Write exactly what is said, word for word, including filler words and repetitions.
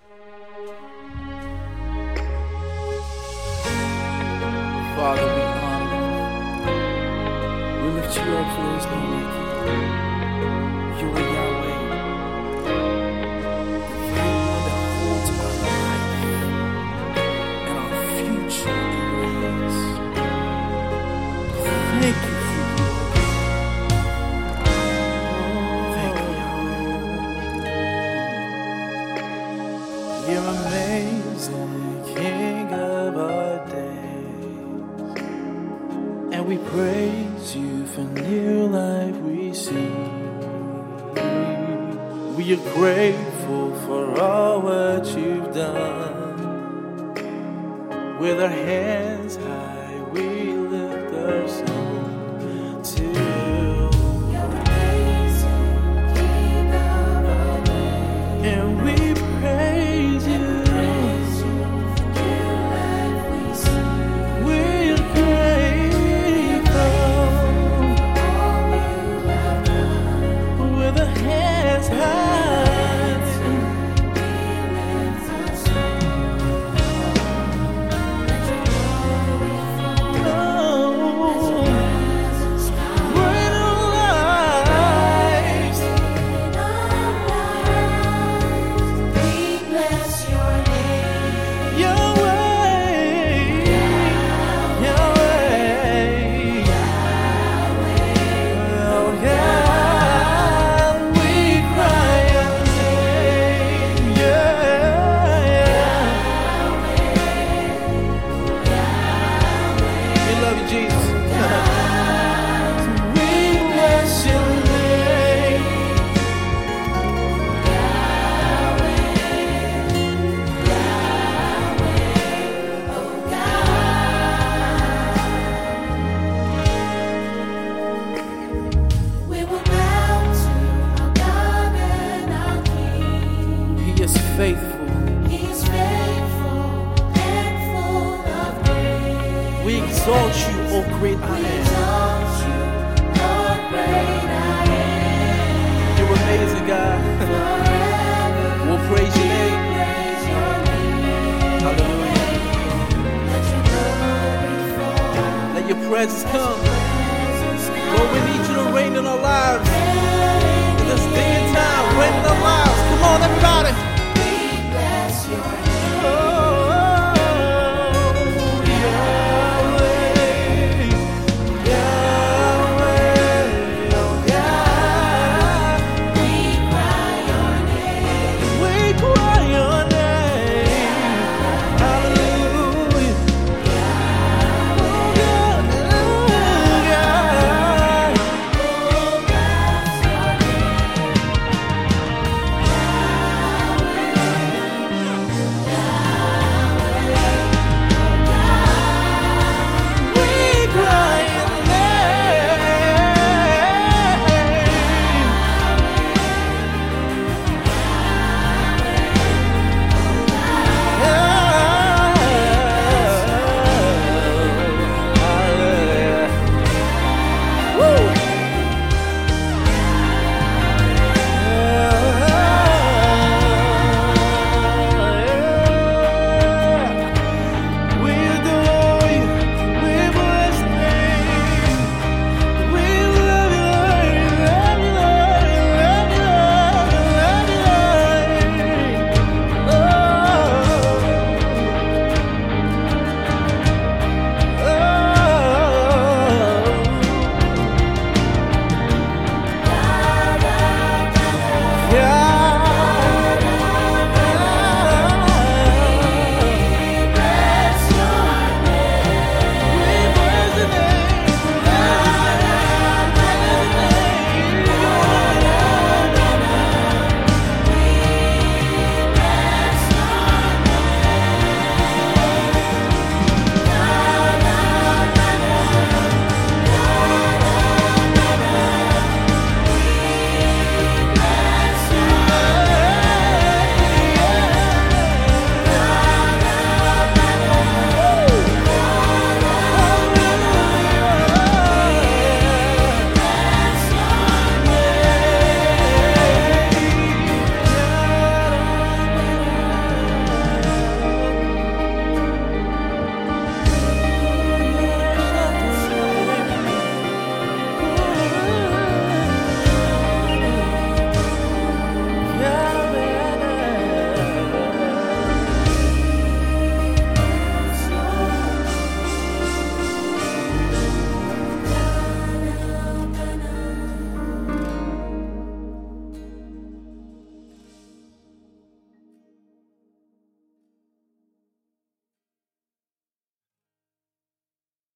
Father, we honor you. We lift you up, for there is no like you. You are Yahweh, the very one that holds our life and our future in your hands. Thank you for you. Thank you, Yahweh. You're amazing, King of our day. And we praise you for new life we see. We are grateful for all what you've done. With our hands high, we lift our song to you. You're amazing, King of our day. And we praise you. Faithful. He's faithful and full of grace. We exalt you, O great I am. We exalt you, O great I am. You're amazing, God. We'll praise your name. Praise your name. Hallelujah. Let your glory fall. Let your presence come. Lord, we need you to reign in our lives. In this day